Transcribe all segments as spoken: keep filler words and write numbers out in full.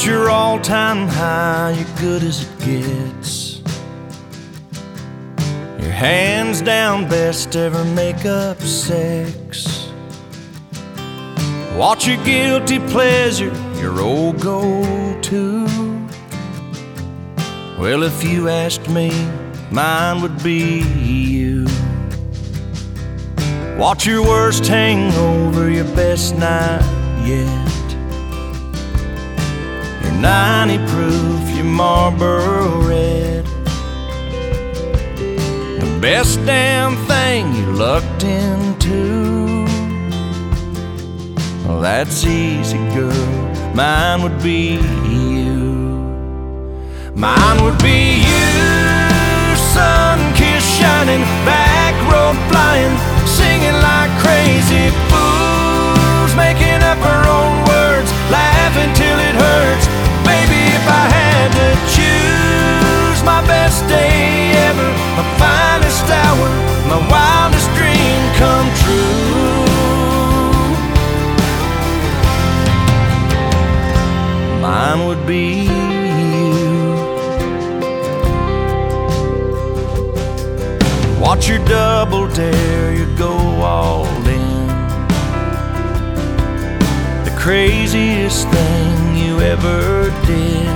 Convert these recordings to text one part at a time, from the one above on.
At your all-time high, you're good as it gets. Your hands down best ever make-up sex. What's your guilty pleasure, your old go-to? Well, if you asked me, mine would be you. What's your worst hangover, your best night yet? Your ninety proof, your Marlboro Red. The best damn thing you lucked into. Well, that's easy, girl, mine would be you. Mine would be you, sun-kissed shining, back road flying, singing like crazy fools, making up our own words, laughing till it hurts. Baby, if I had to choose, my best day ever, my finest hour, my wildest dream come true. Mine would be you. Watch your double dare, you go all in. The craziest thing you ever did.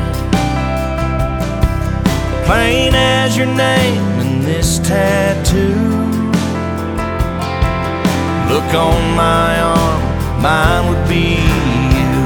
Plain as your name and this tattoo. Look on my arm, mine would be you.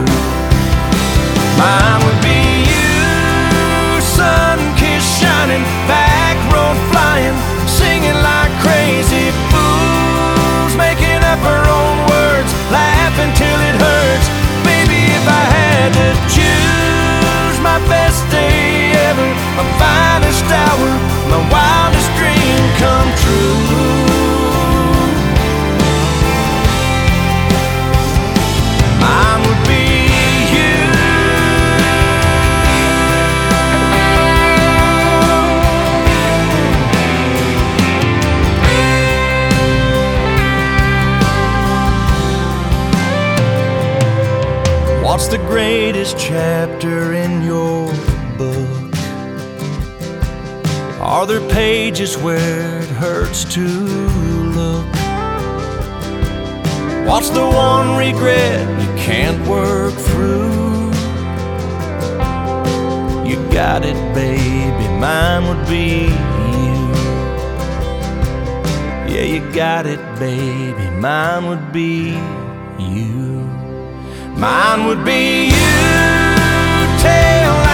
Mine would be you, sun-kissed shining, back road flying, singing like crazy fools, making up our own words, laughing till it hurts. Baby, if I had to choose, my best day ever, my finest hour, my wildest dream come true. Mine would be you. What's the greatest chapter in your book? Are there pages where it hurts to look? What's the one regret you can't work through? You got it, baby, mine would be you. Yeah, you got it, baby, mine would be you. Mine would be you, tail